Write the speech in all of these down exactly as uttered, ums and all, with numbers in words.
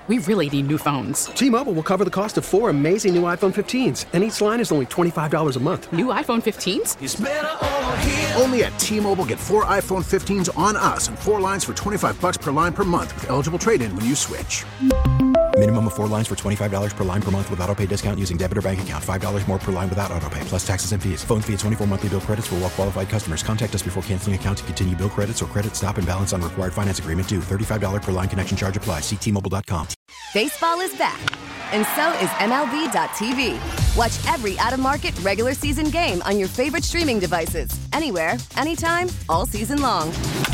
we really need new phones. T-Mobile will cover the cost of four amazing new iPhone fifteens, and each line is only twenty-five dollars a month. New iPhone fifteens? It's better over here. Only at T-Mobile, get four iPhone fifteens on us and four lines for twenty-five dollars per line per month with eligible trade-in when you switch. Minimum of four lines for twenty-five dollars per line per month with autopay discount using debit or bank account. five dollars more per line without autopay, plus taxes and fees. Phone fee at twenty-four monthly bill credits for well-qualified customers. Contact us before canceling account to continue bill credits or credit stop and balance on required finance agreement due. thirty-five dollars per line connection charge applies. See T Mobile dot com. Baseball is back, and so is M L B dot T V. Watch every out-of-market regular season game on your favorite streaming devices. Anywhere, anytime, all season long.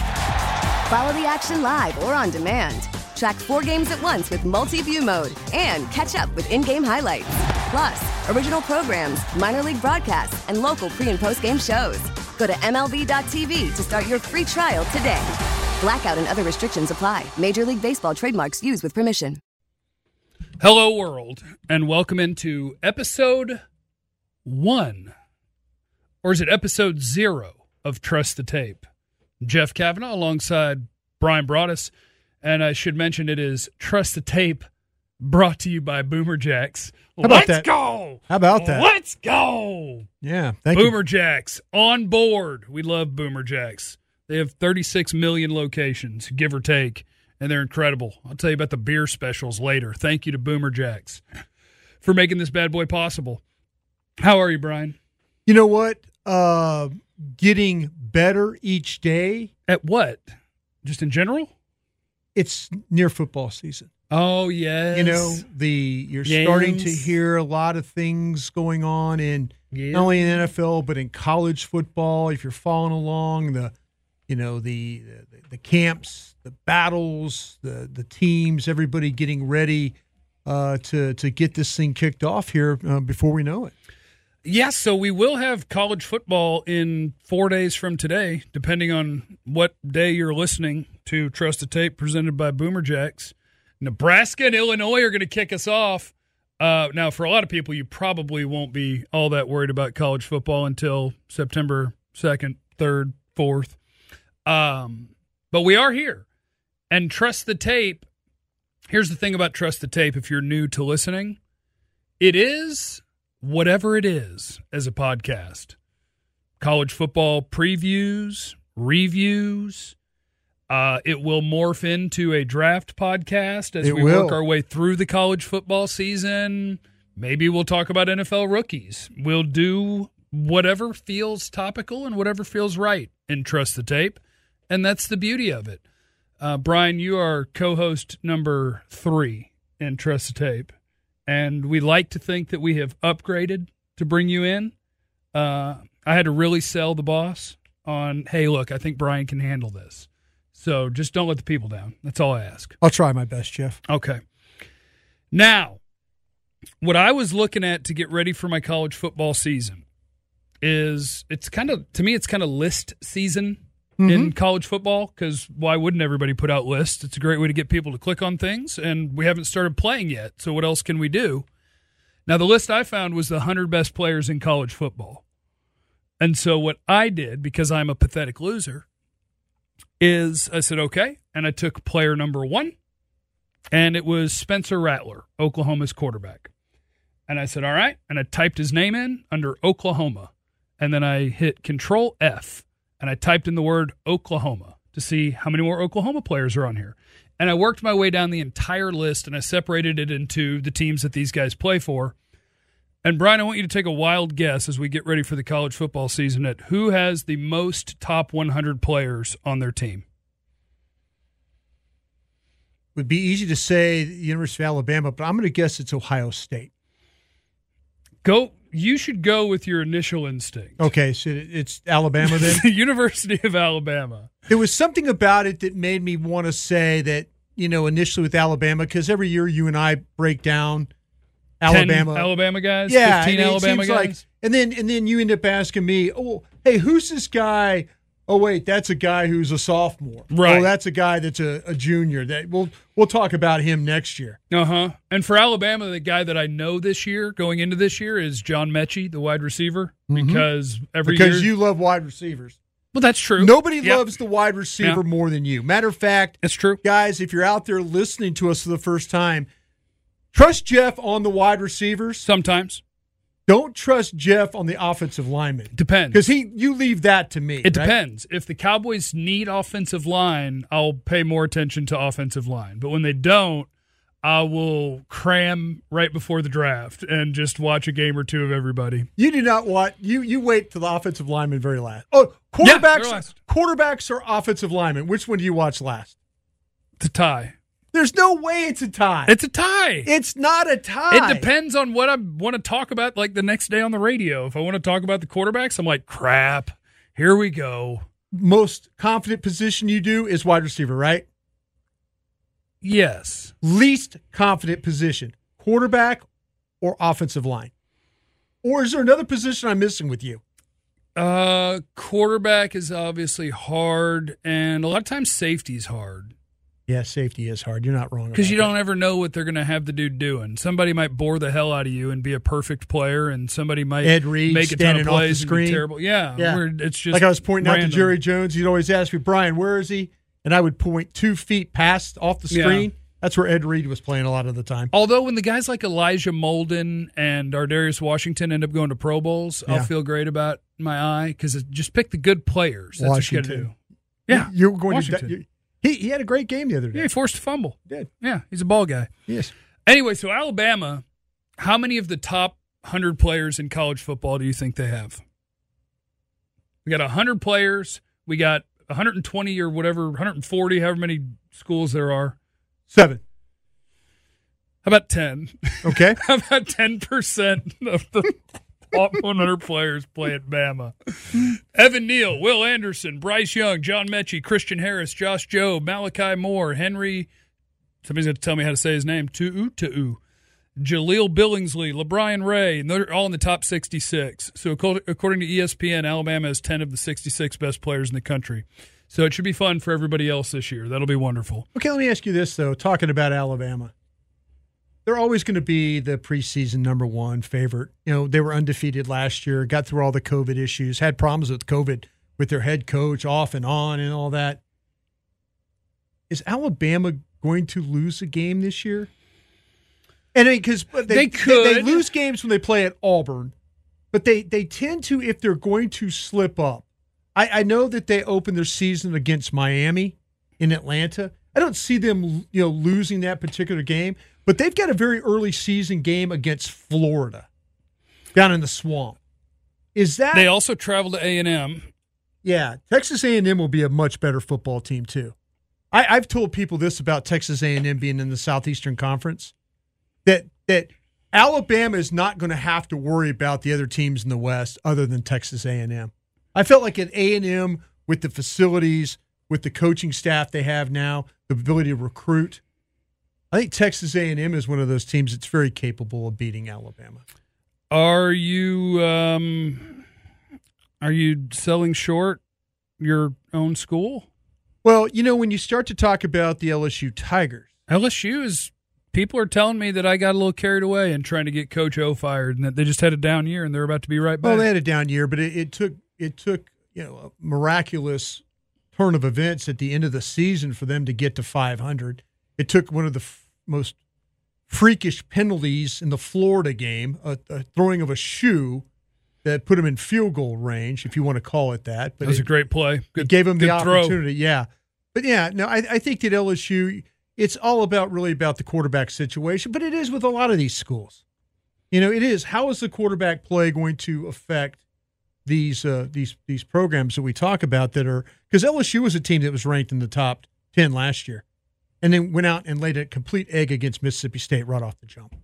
Follow the action live or on demand. Track four games at once with multi-view mode and catch up with in-game highlights. Plus, original programs, minor league broadcasts, and local pre- and post-game shows. Go to M L B dot T V to start your free trial today. Blackout and other restrictions apply. Major League Baseball trademarks used with permission. Hello, world, and welcome into episode one, or is it episode zero of Trust the Tape? Jeff Kavanaugh alongside Brian Broaddus, and I should mention it is Trust the Tape brought to you by Boomer Jacks. How about Let's that? go! How about that? Let's go! Yeah, thank Boomer you. Jacks on board. We love Boomer Jacks. They have thirty-six million locations, give or take, and they're incredible. I'll tell you about the beer specials later. Thank you to Boomer Jacks for making this bad boy possible. How are you, Brian? You know what? Uh, getting better each day. At what? Just in general? It's near football season. Oh, yes. You know, the you're Yes. starting to hear a lot of things going on in Yeah. not only in the N F L but in college football. If you're following along, the you know the the, the camps, the battles, the the teams, everybody getting ready uh, to to get this thing kicked off here uh, before we know it. Yes, so we will have college football in four days from today, depending on what day you're listening to Trust the Tape presented by Boomer Jacks. Nebraska and Illinois are going to kick us off. Uh, now, for a lot of people, you probably won't be all that worried about college football until September second, third, fourth. Um, but we are here. And Trust the Tape, here's the thing about Trust the Tape, if you're new to listening, it is whatever it is as a podcast. College football previews, reviews. Uh, it will morph into a draft podcast as It we will. work our way through the college football season. Maybe we'll talk about N F L rookies. We'll do whatever feels topical and whatever feels right in Trust the Tape, and that's the beauty of it. Uh, Brian, you are co-host number three in Trust the Tape, and we like to think that we have upgraded to bring you in. Uh, I had to really sell the boss on, hey, look, I think Brian can handle this. So just don't let the people down. That's all I ask. I'll try my best, Jeff. Okay. Now, what I was looking at to get ready for my college football season is it's kind of, to me, it's kind of list season mm-hmm. in college football, because why wouldn't everybody put out lists? It's a great way to get people to click on things, and we haven't started playing yet, so what else can we do? Now, the list I found was the one hundred best players in college football. And so what I did, because I'm a pathetic loser, is I said, okay, and I took player number one, and it was Spencer Rattler, Oklahoma's quarterback. And I said, all right, and I typed his name in under Oklahoma, and then I hit Control F, and I typed in the word Oklahoma to see how many more Oklahoma players are on here. And I worked my way down the entire list, and I separated it into the teams that these guys play for. And, Brian, I want you to take a wild guess as we get ready for the college football season at who has the most top one hundred players on their team. Would be easy to say the University of Alabama, but I'm going to guess it's Ohio State. Go. You should go with your initial instinct. Okay, so it's Alabama then? The University of Alabama. There was something about it that made me want to say that, you know, initially with Alabama, because every year you and I break down Alabama. ten Alabama guys? Yeah. fifteen and it Alabama seems guys? like, and then and then you end up asking me, oh, hey, who's this guy? Oh, wait, that's a guy who's a sophomore. Right. Oh, that's a guy that's a, a junior. That we'll we'll talk about him next year. Uh-huh. And for Alabama, the guy that I know this year, going into this year, is John Mechie, the wide receiver, Mhm. because every Because year you love wide receivers. Well, that's true. Nobody Yep. loves the wide receiver Yeah. more than you. Matter of fact, That's true. guys, if you're out there listening to us for the first time, trust Jeff on the wide receivers. Sometimes. Don't trust Jeff on the offensive lineman. Depends. Because he, you leave that to me. It right? depends. If the Cowboys need offensive line, I'll pay more attention to offensive line. But when they don't, I will cram right before the draft and just watch a game or two of everybody. You do not want you. You wait till the offensive lineman very last. Oh, Yeah, quarterbacks. very last. Quarterbacks or offensive linemen. Which one do you watch last? It's a tie. There's no way it's a tie. It's a tie. It's not a tie. It depends on what I want to talk about, like the next day on the radio. If I want to talk about the quarterbacks, I'm like, crap, here we go. Most confident position you do is wide receiver, right? Yes. Least confident position, quarterback or offensive line? Or is there another position I'm missing with you? Uh, quarterback is obviously hard, and a lot of times safety is hard. Yeah, safety is hard. You're not wrong. Because you about don't ever know what they're going to have the dude doing. Somebody might bore the hell out of you and be a perfect player, and somebody might Ed Reed make a ton standing of off the plays and be screen. terrible. Yeah, Yeah. where it's just like I was pointing out random. to Jerry Jones. He'd always ask me, Brian, where is he? And I would point two feet past off the Yeah. screen. That's where Ed Reed was playing a lot of the time. Although when the guys like Elijah Molden and Ardarius Washington end up going to Pro Bowls, Yeah. I'll feel great about my eye because just pick the good players. That's what you got to Washington. do. Yeah, You're going Washington. to. He he had a great game the other day. Yeah, he forced a fumble. He did. Yeah, he's a ball guy. Yes. Anyway, so Alabama, how many of the top one hundred players in college football do you think they have? We got one hundred players. We got one hundred twenty or whatever, one hundred forty, however many schools there are. Seven. How about ten? Okay. How about ten percent of the top one hundred players play at Bama? Evan Neal, Will Anderson, Bryce Young, John Mechie, Christian Harris, Josh Jobe, Malachi Moore, Henry, somebody's going to tell me how to say his name, Tu'u Tu'u, Jaleel Billingsley, LeBrian Ray, and they're all in the top sixty-six. So according to E S P N, Alabama has ten of the sixty-six best players in the country. So it should be fun for everybody else this year. That'll be wonderful. Okay, let me ask you this, though, talking about Alabama. They're always going to be the preseason number one favorite. You know, they were undefeated last year, got through all the COVID issues, had problems with COVID with their head coach off and on and all that. Is Alabama going to lose a game this year? And because I mean, they, They could. They, they lose games when they play at Auburn, but they, they tend to, if they're going to slip up. I, I know that they opened their season against Miami in Atlanta. I don't see them, you know, losing that particular game, but they've got a very early season game against Florida down in the swamp. Is that They also travel to A and M. Yeah, Texas A and M will be a much better football team too. I, I've told people this about Texas A and M being in the Southeastern Conference, that that Alabama is not going to have to worry about the other teams in the West other than Texas A and M. I felt like at A and M, with the facilities, with the coaching staff they have now, the ability to recruit, I think Texas A and M is one of those teams that's very capable of beating Alabama. Are you um, are you selling short your own school? Well, you know, when you start to talk about the L S U Tigers, L S U is. People are telling me that I got a little carried away in trying to get Coach O fired, and that they just had a down year, and they're about to be right back. well, they had a down year, but it, it took it took you know a miraculous turn of events at the end of the season for them to get to five hundred. It took one of the f- most freakish penalties in the Florida game, a, a throwing of a shoe that put them in field goal range, if you want to call it that. But that was it, a great play. Good, it gave them the good throw. opportunity. Yeah, but yeah, no, I, I think that L S U. It's all about really about the quarterback situation, but it is with a lot of these schools. You know, it is. How is the quarterback play going to affect these uh, these these programs that we talk about that are – because L S U was a team that was ranked in the top ten last year and then went out and laid a complete egg against Mississippi State right off the jump.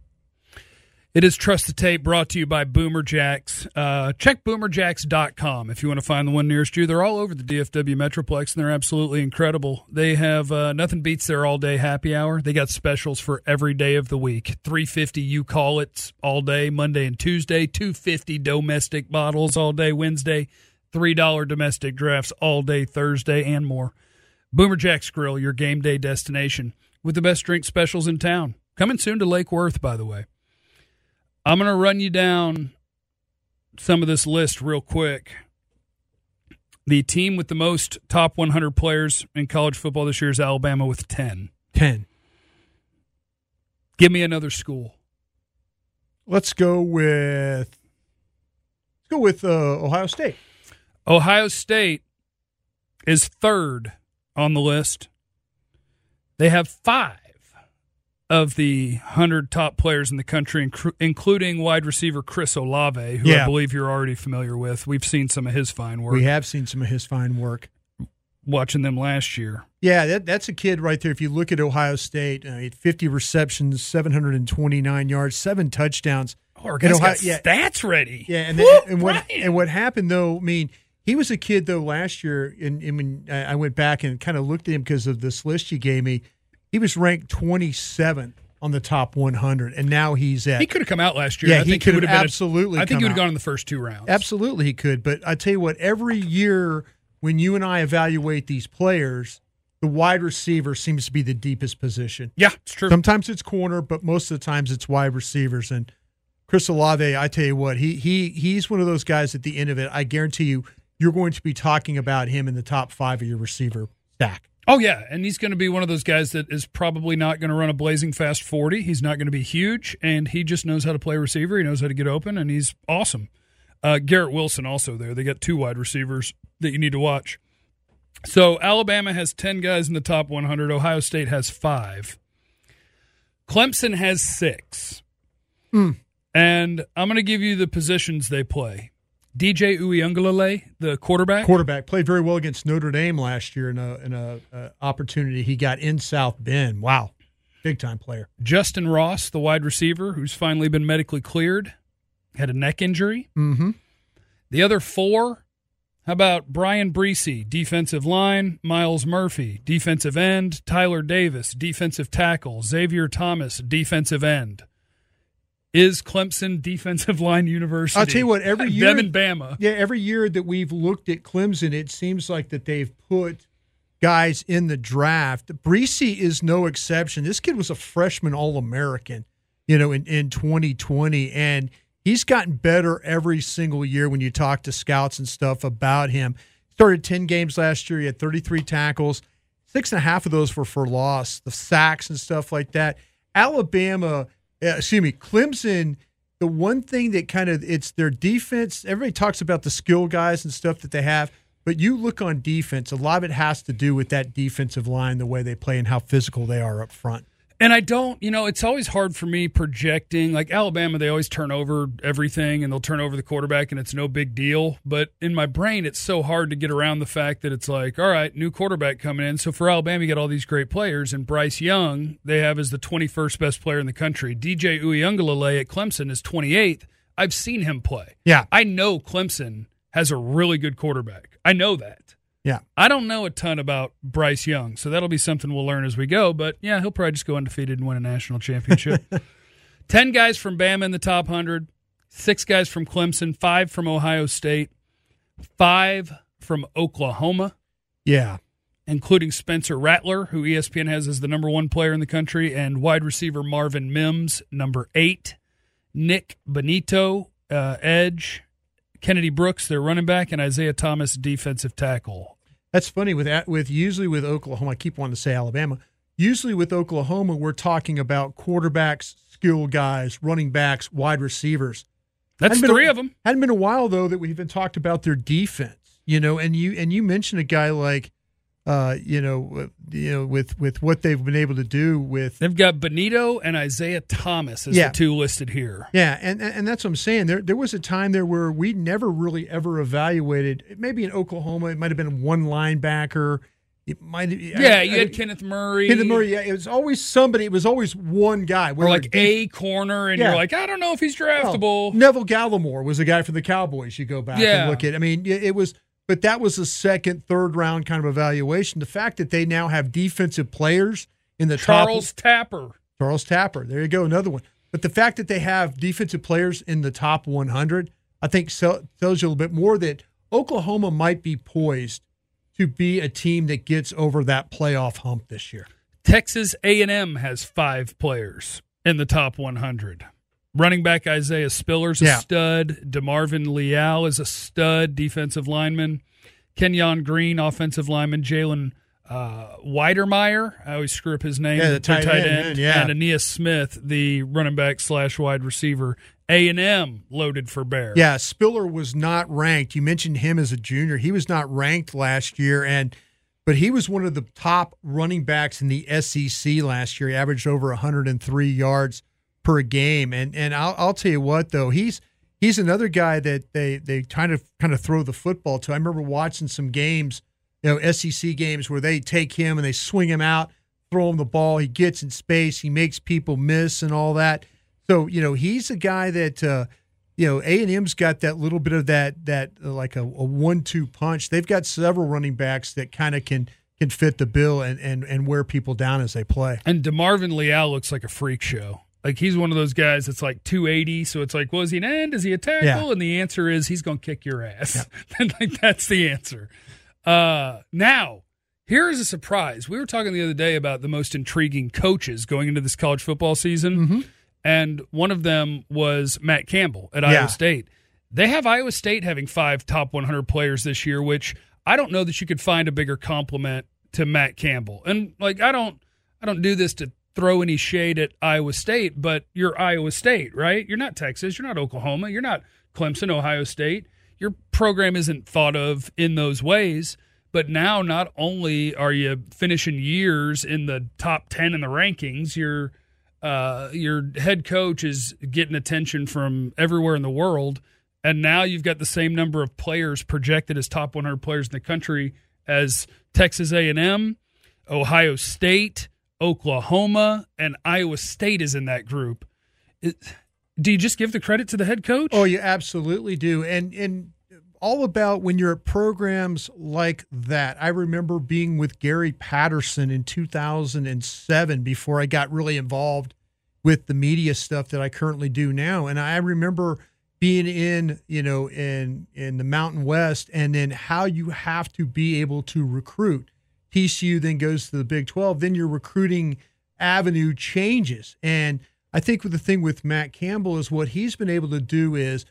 It is Trust the Tape, brought to you by Boomer Jacks. Uh, check boomer jacks dot com if you want to find the one nearest you. They're all over the D F W Metroplex, and they're absolutely incredible. They have uh, nothing beats their all-day happy hour. They got specials for every day of the week. three fifty you call it all day, Monday and Tuesday. two fifty domestic bottles all day Wednesday. three dollars domestic drafts all day Thursday, and more. Boomer Jacks Grill, your game day destination, with the best drink specials in town. Coming soon to Lake Worth, by the way. I'm going to run you down some of this list real quick. The team with the most top one hundred players in college football this year is Alabama with ten. ten. Give me another school. Let's go with let's go with uh, Ohio State. Ohio State is third on the list. They have five of the one hundred top players in the country, inc- including wide receiver Chris Olave, who Yeah. I believe you're already familiar with. We've seen some of his fine work. We have seen some of his fine work. Watching them last year. Yeah, that, that's a kid right there. If you look at Ohio State, uh, he had fifty receptions, seven hundred twenty-nine yards, seven touchdowns. Oh, our guys Ohio, got yeah, stats ready. Yeah, and, Woo, then, and what Brian. and what happened though? I mean, he was a kid though last year, and, and when I went back and kind of looked at him because of this list you gave me, he was ranked twenty-seventh on the top one hundred, and now he's at. He could have come out last year. Yeah, I he think could would have been a- absolutely I think come he would out. have gone in the first two rounds. Absolutely, he could. But I tell you what, every year when you and I evaluate these players, the wide receiver seems to be the deepest position. Yeah, it's true. Sometimes it's corner, but most of the times it's wide receivers. And Chris Olave, I tell you what, he he he's one of those guys at the end of it. I guarantee you, you're going to be talking about him in the top five of your receiver stack. Oh, yeah, and he's going to be one of those guys that is probably not going to run a blazing fast forty. He's not going to be huge, and he just knows how to play receiver. He knows how to get open, and he's awesome. Uh, Garrett Wilson also there. They got two wide receivers that you need to watch. So Alabama has ten guys in the top one hundred. Ohio State has five. Clemson has six. Mm. And I'm going to give you the positions they play. D J Uiagalelei, the quarterback. Quarterback played very well against Notre Dame last year in a in a, a opportunity he got in South Bend. Wow, big time player. Justin Ross, the wide receiver, who's finally been medically cleared, had a neck injury. Mm-hmm. The other four, how about Brian Breesy, defensive line, Miles Murphy, defensive end, Tyler Davis, defensive tackle, Xavier Thomas, defensive end. Is Clemson defensive line university? I'll tell you what, every year, them and Bama. Yeah, every year that we've looked at Clemson, it seems like that they've put guys in the draft. Breesy is no exception. This kid was a freshman All-American, you know, in, in twenty twenty, and he's gotten better every single year when you talk to scouts and stuff about him. Started ten games last year. He had thirty-three tackles. Six and a half of those were for loss, the sacks and stuff like that. Alabama, uh, excuse me, Clemson, the one thing that kind of, it's their defense. Everybody talks about the skill guys and stuff that they have, but you look on defense, a lot of it has to do with that defensive line, the way they play and how physical they are up front. And I don't, you know, it's always hard for me projecting. Like Alabama, they always turn over everything and they'll turn over the quarterback and it's no big deal. But in my brain, it's so hard to get around the fact that it's like, all right, new quarterback coming in. So for Alabama, you get all these great players. And Bryce Young, they have as the twenty-first best player in the country. D J Uiagalelei at Clemson is twenty-eighth. I've seen him play. Yeah. I know Clemson has a really good quarterback. I know that. Yeah. I don't know a ton about Bryce Young, so that'll be something we'll learn as we go. But, yeah, he'll probably just go undefeated and win a national championship. Ten guys from Bama in the top one hundred, six guys from Clemson, five from Ohio State, five from Oklahoma, Yeah. including Spencer Rattler, who E S P N has as the number one player in the country, and wide receiver Marvin Mims, number eight, Nick Benito, uh, edge, Kennedy Brooks, their running back, and Isaiah Thomas, defensive tackle. That's funny with with usually with Oklahoma. I keep wanting to say Alabama. Usually with Oklahoma, we're talking about quarterbacks, skill guys, running backs, wide receivers. That's Hadn't been three a, of them. Hadn't been a while though that we even talked about their defense. You know, and you and you mentioned a guy like, uh, you know, you know, with with what they've been able to do with. They've got Benito and Isaiah Thomas as Yeah. the two listed here. Yeah, and and that's what I'm saying. There there was a time there where we never really ever evaluated. Maybe in Oklahoma, it might have been one linebacker. It might. Yeah, you had Kenneth Murray. Kenneth Murray. Yeah, it was always somebody. It was always one guy. Or whether like it- a corner, and Yeah. you're like, I don't know if he's draftable. Well, Neville Gallimore was a guy for the Cowboys. You go back Yeah. and look at. I mean, it it was, but that was a second, third round kind of evaluation. The fact that they now have defensive players in the Charles top, Tapper. Charles Tapper. There you go, another one. But the fact that they have defensive players in the top one hundred, I think, so, tells you a little bit more that Oklahoma might be poised to be a team that gets over that playoff hump this year. Texas A and M has five players in the top one hundred. Running back Isaiah Spiller's a Yeah. stud. DeMarvin Leal is a stud defensive lineman. Kenyon Green, offensive lineman, Jalen uh, Weidermeyer. I always screw up his name. Yeah, the tight, tight end, end. man, yeah. And Aeneas Smith, the running back slash wide receiver. A and M loaded for bear. Yeah, Spiller was not ranked. You mentioned him as a junior. He was not ranked last year, and but he was one of the top running backs in the S E C last year. He averaged over one hundred three yards per game. And and I'll, I'll tell you what, though, he's he's another guy that they they kind of kind of throw the football to. I remember watching some games, you know, S E C games where they take him and they swing him out, throw him the ball. He gets in space. He makes people miss and all that. So, you know, he's a guy that, uh, you know, A and M's got that little bit of that, that uh, like a, a one two punch. They've got several running backs that kind of can can fit the bill and, and, and wear people down as they play. And DeMarvin Leal looks like a freak show. Like, he's one of those guys that's like two eighty, so it's like, well, is he an end? Is he a tackle? Yeah. And the answer is he's going to kick your ass. Yeah. Like, that's the answer. Uh, now, here is a surprise. We were talking the other day about the most intriguing coaches going into this college football season. Mm-hmm. And one of them was Matt Campbell at Yeah. Iowa State. They have Iowa State having five top one hundred players this year, which I don't know that you could find a bigger compliment to Matt Campbell. And like, I don't, I don't do this to throw any shade at Iowa State, but you're Iowa State, right? You're not Texas. You're not Oklahoma. You're not Clemson, Ohio State. Your program isn't thought of in those ways. But now, not only are you finishing years in the top ten in the rankings, you're Uh, your head coach is getting attention from everywhere in the world, and now you've got the same number of players projected as top one hundred players in the country as Texas A and M, Ohio State, Oklahoma, and Iowa State is in that group. It, do you just give the credit to the head coach? Oh, you absolutely do. And and all about when you're at programs like that. I remember being with Gary Patterson in two thousand seven before I got really involved with the media stuff that I currently do now. And I remember being in, you know, in, in the Mountain West, and then how you have to be able to recruit. T C U then goes to the Big twelve. Then your recruiting avenue changes. And I think with the thing with Matt Campbell is what he's been able to do is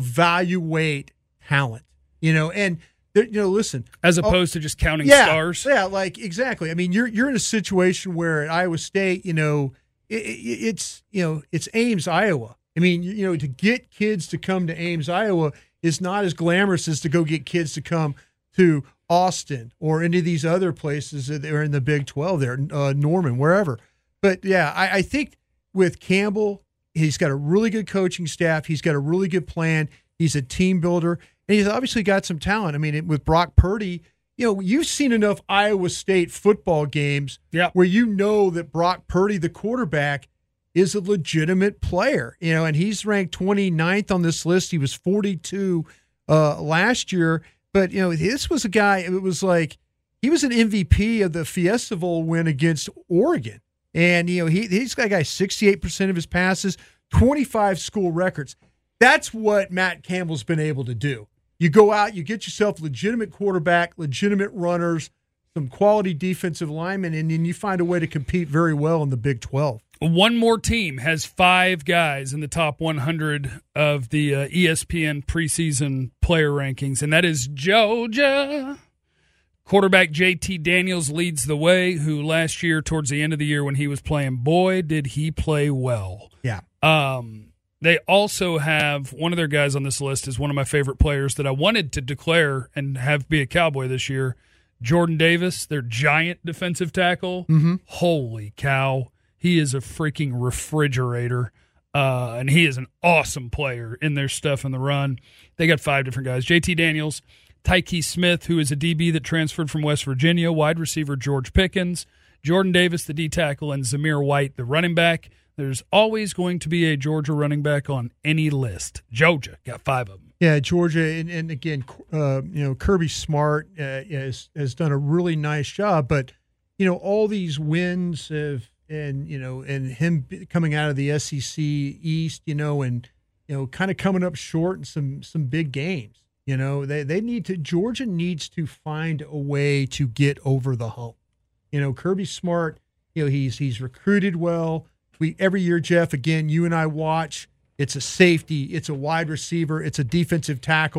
evaluate talent, you know, and there, you know, listen, as opposed oh, to just counting yeah, stars. Yeah, like exactly. I mean, you're you're in a situation where at Iowa State, you know, it, it, it's you know it's Ames, Iowa. I mean, you, you know, to get kids to come to Ames, Iowa, is not as glamorous as to go get kids to come to Austin or any of these other places that are in the Big twelve. There, uh, Norman, wherever. But yeah, I, I think with Campbell, he's got a really good coaching staff. He's got a really good plan. He's a team builder. And he's obviously got some talent. I mean, with Brock Purdy, you know, you've seen enough Iowa State football games yeah. where you know that Brock Purdy, the quarterback, is a legitimate player. You know, and he's ranked twenty-ninth on this list. He was forty-two uh, last year. But, you know, this was a guy, it was like, he was an M V P of the Fiesta Bowl win against Oregon. And, you know, he, he's got a guy sixty-eight percent of his passes, twenty-five school records. That's what Matt Campbell's been able to do. You go out, you get yourself legitimate quarterback, legitimate runners, some quality defensive linemen, and then you find a way to compete very well in the Big twelve. One more team has five guys in the top one hundred of the uh, E S P N preseason player rankings, and that is Georgia. Quarterback J T Daniels leads the way, who last year, towards the end of the year when he was playing, boy, did he play well. Yeah. Um. They also have one of their guys on this list is one of my favorite players that I wanted to declare and have be a Cowboy this year, Jordan Davis, their giant defensive tackle. Mm-hmm. Holy cow. He is a freaking refrigerator, uh, and he is an awesome player in their stuff in the run. They got five different guys. J T Daniels, Tyke Smith, who is a D B that transferred from West Virginia, wide receiver George Pickens, Jordan Davis, the D tackle, and Zamir White, the running back. There's always going to be a Georgia running back on any list. Georgia got five of them. Yeah, Georgia, and, and again, uh, you know, Kirby Smart uh, has has done a really nice job. But you know, all these wins have, and you know, and him coming out of the S E C East, you know, and you know, kind of coming up short in some some big games. You know, they they need to. Georgia needs to find a way to get over the hump. You know, Kirby Smart, you know, he's he's recruited well. We every year, Jeff, again, you and I watch. It's a safety, it's a wide receiver, it's a defensive tackle,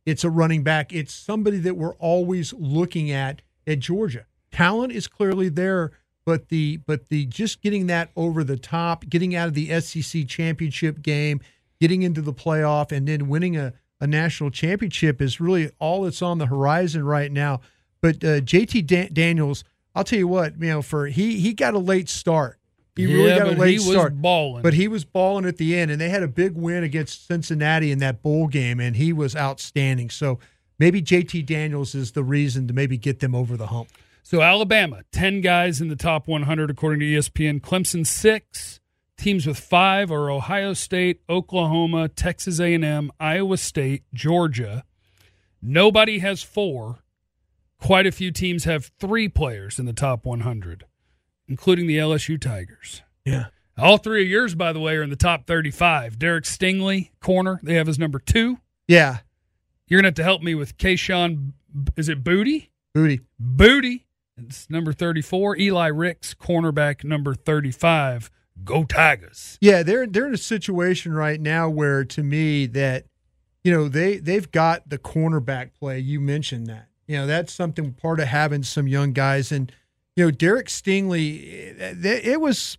it's a running back. It's somebody that we're always looking at at Georgia. Talent is clearly there, but the but the just getting that over the top, getting out of the S E C championship game, getting into the playoff, and then winning a, a national championship is really all that's on the horizon right now. But uh, J T Dan- Daniels, I'll tell you what, you know, for he he got a late start. He yeah, really got a but late he start. was balling. But he was balling at the end, and they had a big win against Cincinnati in that bowl game, and he was outstanding. So maybe J T Daniels is the reason to maybe get them over the hump. So Alabama, ten guys in the top one hundred according to E S P N. Clemson, six. Teams with five are Ohio State, Oklahoma, Texas A and M, Iowa State, Georgia. Nobody has four. Quite a few teams have three players in the top one hundred, including the L S U Tigers. Yeah. All three of yours, by the way, are in the top thirty-five. Derek Stingley, corner, they have as number two. Yeah. You're going to have to help me with Kayshawn, is it Booty? Booty. Booty. It's number thirty-four. Eli Ricks, cornerback, number thirty-five. Go Tigers. Yeah, they're they're in a situation right now where, to me, that, you know, they, they've got the cornerback play. You mentioned that. You know, that's something part of having some young guys. And, you know, Derek Stingley, it, it was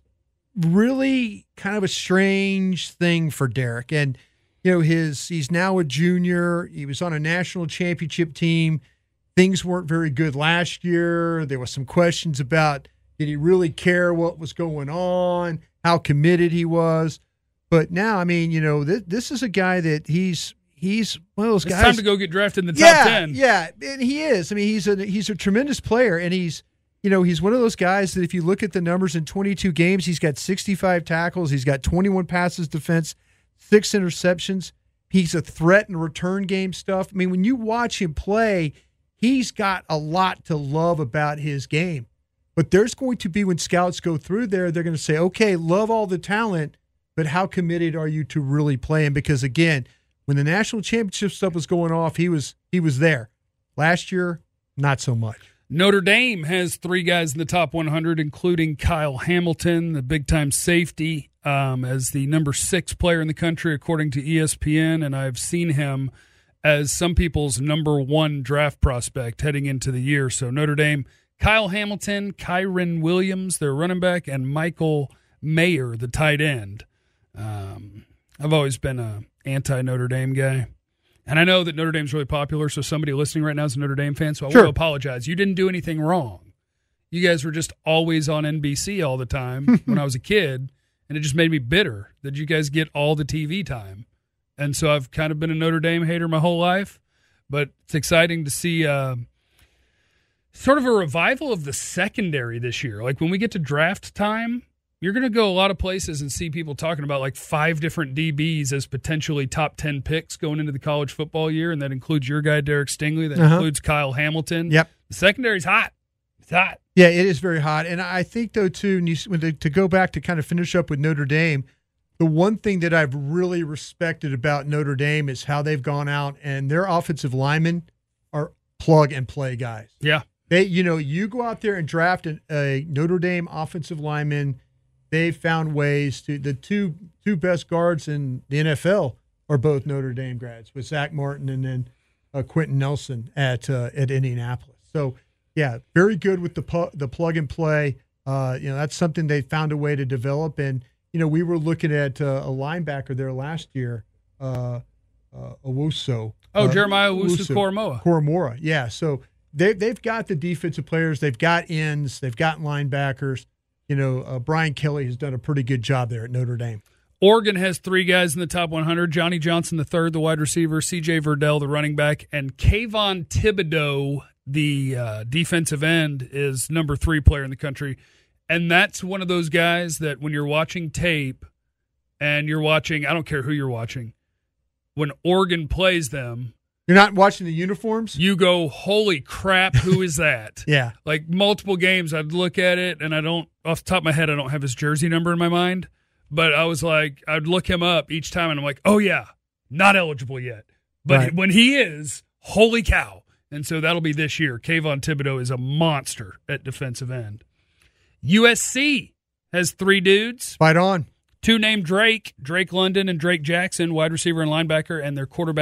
really kind of a strange thing for Derek. And, you know, his he's now a junior. He was on a national championship team. Things weren't very good last year. There was some questions about, did he really care what was going on, how committed he was. But now, I mean, you know, th- this is a guy that he's he's one of those It's guys. time to go get drafted in the top yeah, ten. Yeah, and he is. I mean, he's a he's a tremendous player, and he's, you know, he's one of those guys that if you look at the numbers in twenty-two games, he's got sixty-five tackles, he's got twenty-one passes defense, six interceptions. He's a threat in return game stuff. I mean, when you watch him play, he's got a lot to love about his game. But there's going to be, when scouts go through there, they're going to say, okay, love all the talent, but how committed are you to really playing? Because, again, when the national championship stuff was going off, he was he was there. Last year, not so much. Notre Dame has three guys in the top one hundred, including Kyle Hamilton, the big-time safety, um, as the number six player in the country, according to E S P N, and I've seen him as some people's number one draft prospect heading into the year. So Notre Dame, Kyle Hamilton, Kyron Williams, their running back, and Michael Mayer, the tight end. Um, I've always been a anti-Notre Dame guy. And I know that Notre Dame's really popular, so somebody listening right now is a Notre Dame fan, so I Sure. want to apologize. You didn't do anything wrong. You guys were just always on N B C all the time when I was a kid, and it just made me bitter that you guys get all the T V time. And so I've kind of been a Notre Dame hater my whole life, but it's exciting to see uh, sort of a revival of the secondary this year. Like when we get to draft time, you're going to go a lot of places and see people talking about like five different D Bs as potentially top ten picks going into the college football year, and that includes your guy, Derek Stingley. That Uh-huh. includes Kyle Hamilton. Yep. The secondary's hot. It's hot. Yeah, it is very hot. And I think, though, too, and you, when they, to go back to kind of finish up with Notre Dame, the one thing that I've really respected about Notre Dame is how they've gone out, and their offensive linemen are plug-and-play guys. Yeah. They, you know, you go out there and draft a, a Notre Dame offensive lineman, they've found ways to – the two two best guards in the N F L are both Notre Dame grads, with Zach Martin and then uh, Quentin Nelson at uh, at Indianapolis. So, yeah, very good with the pu- the plug-and-play. Uh, you know, that's something they found a way to develop. And, you know, we were looking at uh, a linebacker there last year, uh, uh, Owusu. Oh, uh, Jeremiah Owusu-Koramoah. Koramoah, yeah. So they, they've got the defensive players. They've got ends. They've got linebackers. You know, uh, Brian Kelly has done a pretty good job there at Notre Dame. Oregon has three guys in the top one hundred. Johnny Johnson, the third, the wide receiver. C J Verdell, the running back. And Kayvon Thibodeau, the uh, defensive end, is number three player in the country. And that's one of those guys that when you're watching tape and you're watching, I don't care who you're watching, when Oregon plays them, You're not watching the uniforms? you go, holy crap, who is that? Yeah. Like multiple games, I'd look at it, and I don't, off the top of my head, I don't have his jersey number in my mind. But I was like, I'd look him up each time, and I'm like, oh, yeah, not eligible yet. But Right. when he is, holy cow. And so that'll be this year. Kayvon Thibodeau is a monster at defensive end. U S C has three dudes. Fight on. Two named Drake, Drake London and Drake Jackson, wide receiver and linebacker, and their quarterback,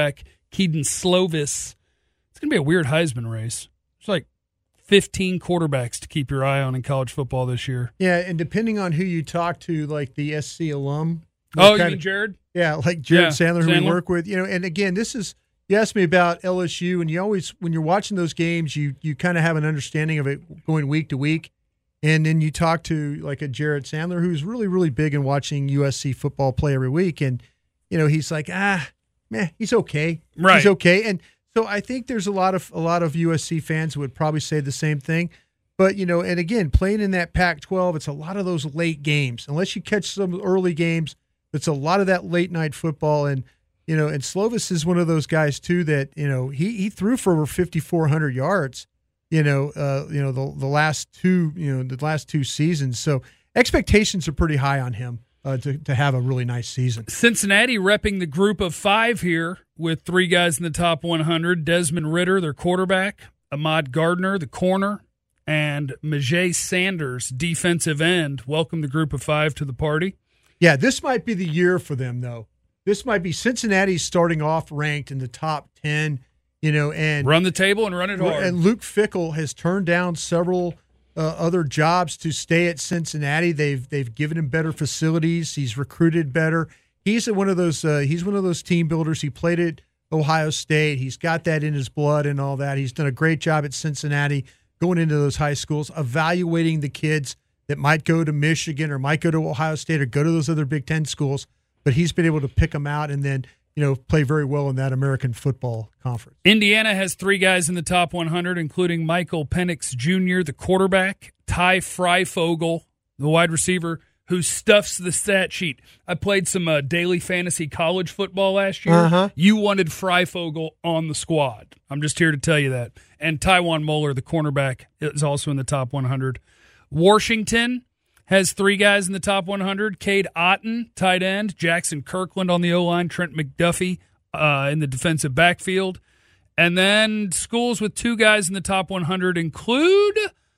Keaton Slovis. It's going to be a weird Heisman race. It's like fifteen quarterbacks to keep your eye on in college football this year. Yeah, and depending on who you talk to, like the S C alum. Oh, you mean Jared? Yeah, like Jared Yeah, Sandler, who Sandler. we work with. You know, and again, this is you asked me about L S U, and you always when you're watching those games, you you kind of have an understanding of it going week to week, and then you talk to like a Jared Sandler, who's really really big in watching U S C football play every week, and you know he's like ah, meh, he's okay, Right. he's okay, and so I think there's a lot of a lot of U S C fans who would probably say the same thing. But, you know, and again, playing in that Pac twelve, it's a lot of those late games. Unless you catch some early games, it's a lot of that late night football. And, you know, and Slovis is one of those guys, too, that, you know, he, he threw for over fifty-four hundred yards, you know, uh, you know, the the last two, you know, the last two seasons. So expectations are pretty high on him uh, to, to have a really nice season. Cincinnati repping the group of five here with three guys in the top one hundred. Desmond Ritter, their quarterback. Ahmad Gardner, the corner. And Majay Sanders, defensive end. Welcome the group of five to the party. Yeah, this might be the year for them, though. This might be Cincinnati starting off ranked in the top ten, you know, and Run the table and run it hard. And Luke Fickell has turned down several uh, other jobs to stay at Cincinnati. They've they've given him better facilities. He's recruited better. He's one of those. Uh, he's one of those team builders. He played at Ohio State. He's got that in his blood and all that. He's done a great job at Cincinnati, going into those high schools, evaluating the kids that might go to Michigan or might go to Ohio State or go to those other Big Ten schools. But he's been able to pick them out and then, you know, play very well in that American Football Conference. Indiana has three guys in the top one hundred, including Michael Penix Junior, the quarterback, Ty Freifogel, the wide receiver, who stuffs the stat sheet. I played some uh, daily fantasy college football last year. Uh-huh. You wanted Freifogel on the squad. I'm just here to tell you that. And Tywan Moeller, the cornerback, is also in the top one hundred. Washington has three guys in the top one hundred. Cade Otton, tight end. Jackson Kirkland on the O-line. Trent McDuffie uh, in the defensive backfield. And then schools with two guys in the top one hundred include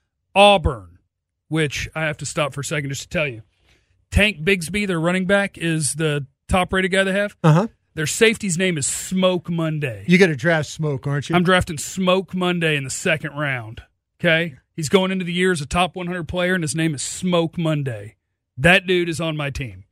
Auburn, which I have to stop for a second just to tell you. Tank Bigsby, their running back, is the top-rated guy they have. Uh-huh. Their safety's name is Smoke Monday. You got to draft Smoke, aren't you? I'm drafting Smoke Monday in the second round, okay? He's going into the year as a top one hundred player, and his name is Smoke Monday. That dude is on my team.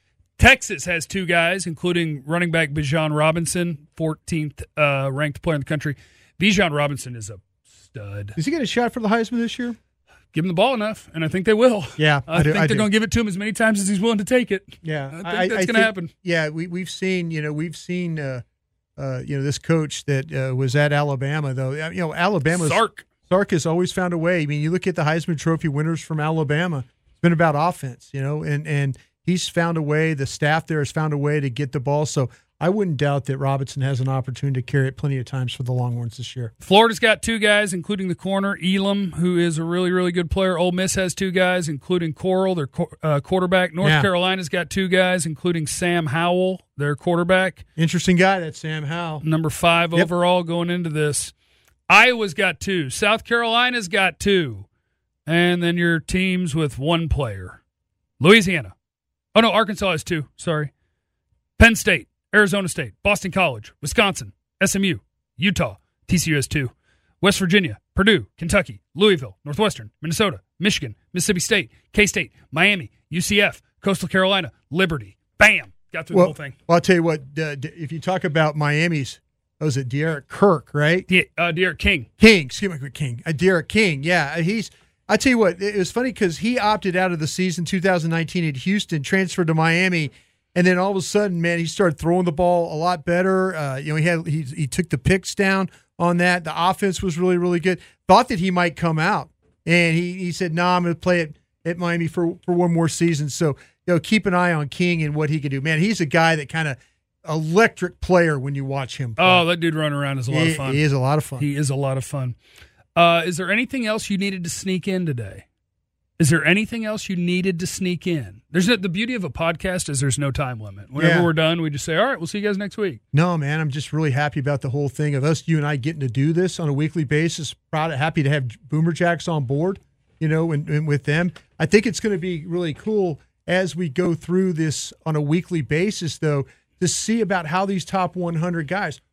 Texas has two guys, including running back Bijan Robinson, fourteenth uh, ranked player in the country. Bijan Robinson is a stud. Is he get a shot for the Heisman this year? Give him the ball enough, and I think they will. Yeah, I, I do- think I they're do. going to give it to him as many times as he's willing to take it. Yeah, I think that's going to happen. Yeah, we we've seen you know we've seen uh, uh, you know this coach that uh, was at Alabama though. You know Alabama Sark. Sark has always found a way. I mean, you look at the Heisman Trophy winners from Alabama. It's been about offense, you know, and and he's found a way. The staff there has found a way to get the ball. So I wouldn't doubt that Robinson has an opportunity to carry it plenty of times for the Longhorns this year. Florida's got two guys, including the corner, Elam, who is a really, really good player. Ole Miss has two guys, including Coral, their uh, quarterback. North Yeah. Carolina's got two guys, including Sam Howell, their quarterback. Interesting guy, that Sam Howell. Number five Yep. overall going into this. Iowa's got two. South Carolina's got two. And then your teams with one player. Louisiana. Oh, no, Arkansas has two. Sorry. Penn State, Arizona State, Boston College, Wisconsin, S M U, Utah, T C U has two. West Virginia, Purdue, Kentucky, Louisville, Northwestern, Minnesota, Michigan, Mississippi State, K-State, Miami, U C F, Coastal Carolina, Liberty. Bam! Got through Well, the whole thing. well, I'll tell you what, uh, d- if you talk about Miami's, what was it De'Aaron Kirk, right? De- uh, Derek King. King, excuse me, King. Uh, Derek King, yeah. He's, I tell you what, it was funny because he opted out of the season two thousand nineteen at Houston, transferred to Miami, and then all of a sudden, man, he started throwing the ball a lot better. Uh, you know, he had he he took the picks down on that. The offense was really, really good. Thought that he might come out, and he he said, "No, nah, I'm going to play at, at Miami for for one more season." So, you know, keep an eye on King and what he can do. Man, he's a guy that kind of electric player when you watch him play. Oh, that dude running around is a lot he, of fun. He is a lot of fun. He is a lot of fun. Uh, is there anything else you needed to sneak in today? Is there anything else you needed to sneak in? There's no, the beauty of a podcast is there's no time limit. Whenever Yeah. we're done, we just say, all right, we'll see you guys next week. No, man, I'm just really happy about the whole thing of us, you and I, getting to do this on a weekly basis. Proud, happy to have Boomer Jacks on board, you know, and, and with them. I think it's going to be really cool as we go through this on a weekly basis, though, to see about how these top one hundred guys,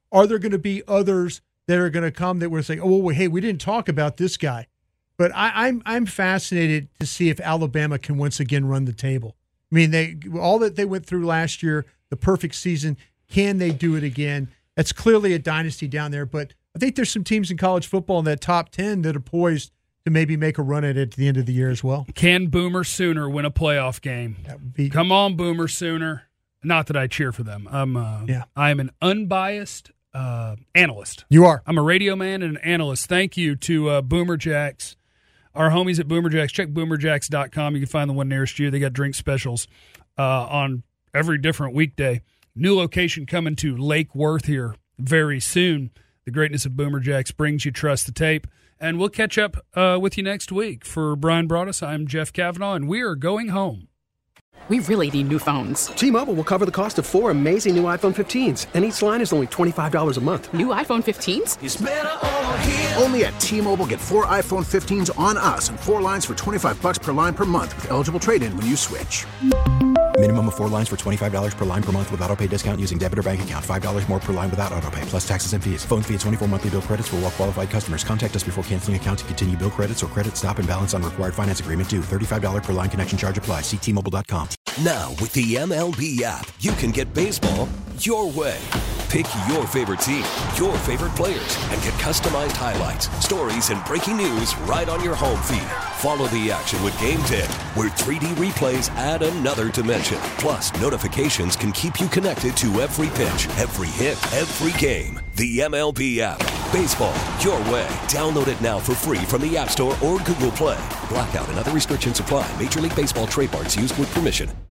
Are there going to be others that are going to come that we're saying, oh, well, hey, we didn't talk about this guy? But I, I'm I'm fascinated to see if Alabama can once again run the table. I mean, they all that they went through last year, the perfect season, can they do it again? That's clearly a dynasty down there, but I think there's some teams in college football in that top ten that are poised to maybe make a run at it at the end of the year as well. Can Boomer Sooner win a playoff game? That would be, Come on, Boomer Sooner. Not that I cheer for them. I'm uh, yeah. I am an unbiased uh, analyst. You are. I'm a radio man and an analyst. Thank you to uh, Boomer Jacks, our homies at Boomer Jacks. Check boomer jacks dot com. You can find the one nearest you. They got drink specials uh, on every different weekday. New location coming to Lake Worth here very soon. The greatness of Boomer Jacks brings you Trust the Tape. And we'll catch up uh, with you next week. For Brian Broaddus, I'm Jeff Kavanaugh, and we are going home. We really need new phones. T-Mobile will cover the cost of four amazing new iPhone fifteens, and each line is only twenty-five dollars a month. New iPhone fifteens? It's better over here. Only at T-Mobile, get four iPhone fifteens on us and four lines for twenty-five bucks per line per month with eligible trade-in when you switch. Minimum of four lines for twenty-five dollars per line per month with autopay discount using debit or bank account. five dollars more per line without autopay, plus taxes and fees. Phone fee at twenty-four monthly bill credits for well-qualified customers. Contact us before canceling account to continue bill credits or credit stop and balance on required finance agreement due. thirty-five dollars per line connection charge applies. See T Mobile dot com. Now, with the M L B app, you can get baseball your way. Pick your favorite team, your favorite players, and get customized highlights, stories, and breaking news right on your home feed. Follow the action with Game Day, where three D replays add another dimension. Plus, notifications can keep you connected to every pitch, every hit, every game. The M L B app. Baseball your way. Download it now for free from the App Store or Google Play. Blackout and other restrictions apply. Major League Baseball trademarks used with permission.